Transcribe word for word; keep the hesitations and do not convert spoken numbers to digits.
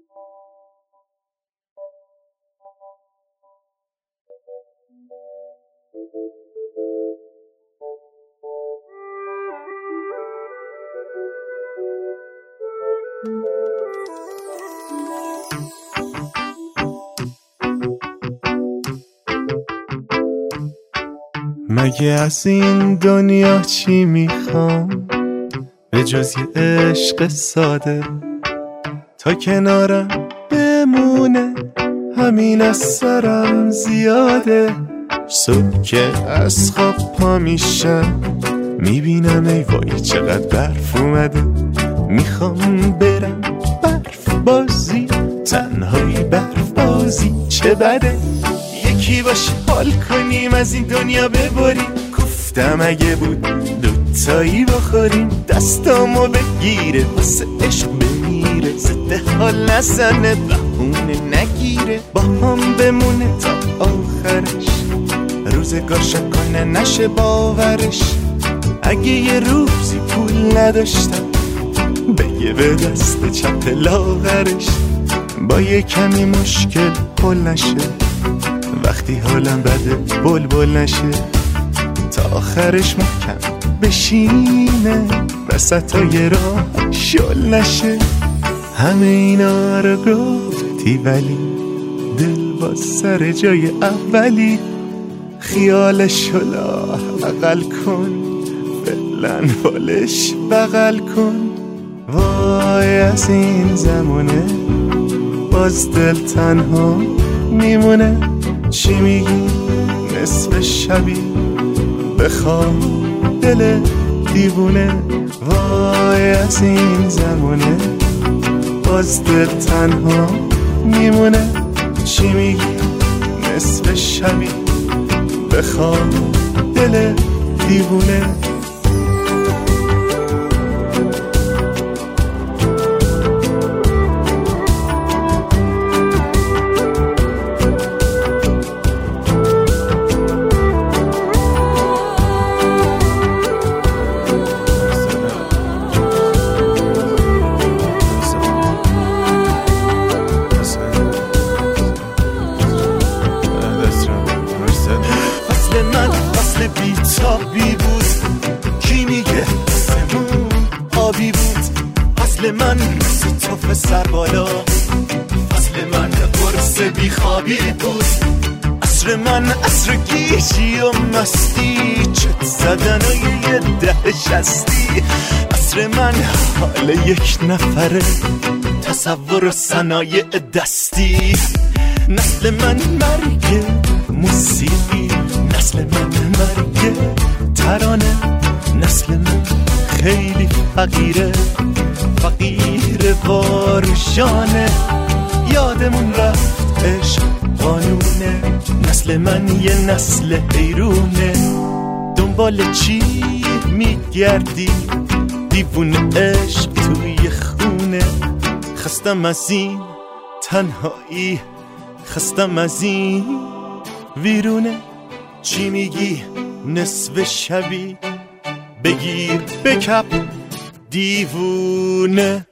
مگه از این دنیا چی میخوام به جز یه عشق ساده، تا کنارم بمونه همین از سرم زیاده. صبح که از خواب پا میشم میبینم ای وای چقدر برف اومده، میخوام برم برف بازی، تنهایی برف بازی چه بده. یکی باشه حال کنیم از این دنیا ببریم، گفتم اگه بود دوتایی بخوریم، دستامو بگیره واسه عشق بمیره، زده حال نزنه بهونه نگیره، با هم بمونه تا آخرش، روزگار شکنه نشه باورش. اگه یه روزی پول نداشتم بگه به دست چپ لاغرش، با یه کمی مشکل پل نشه، وقتی حالم بده بل بل نشه، تا آخرش محکم بشینه وسطای راه شل نشه. همه اینا رو گفتی ولی دل با سر جای اولی، خیالش رو لااقل کن فعلا بالش بغل کن. وای از این زمونه باز دل تنها میمونه، چی میگی نصف شبی بخواب دل دیوونه. وای از این زمونه باز دل تنها میمونه، چی میگی نصف شبی بخواب دل دیوونه. بیتابی بود کی میگه سمون آبی بود، فصل من مثل توف سر بالا، فصل من قرص بیخوابی بود، عصر من عصر گیجی و مستی، چت زدن و یه ده شستی، عصر من حال یک نفره تصور و صنایع دستی، نسل من مرگ موسیقی، نسل من مرگ ترانه، نسل من خیلی فقیره فقیر واروشانه، یادمون رفت عشق قانونه، نسل من یه نسل حیرونه. دنبال چی میگردی دیوونه عشق توی خونه، خستم از این تنهایی، خستم از این ویرونه، چی میگی نصف شبی بگیر بکپ دیوونه.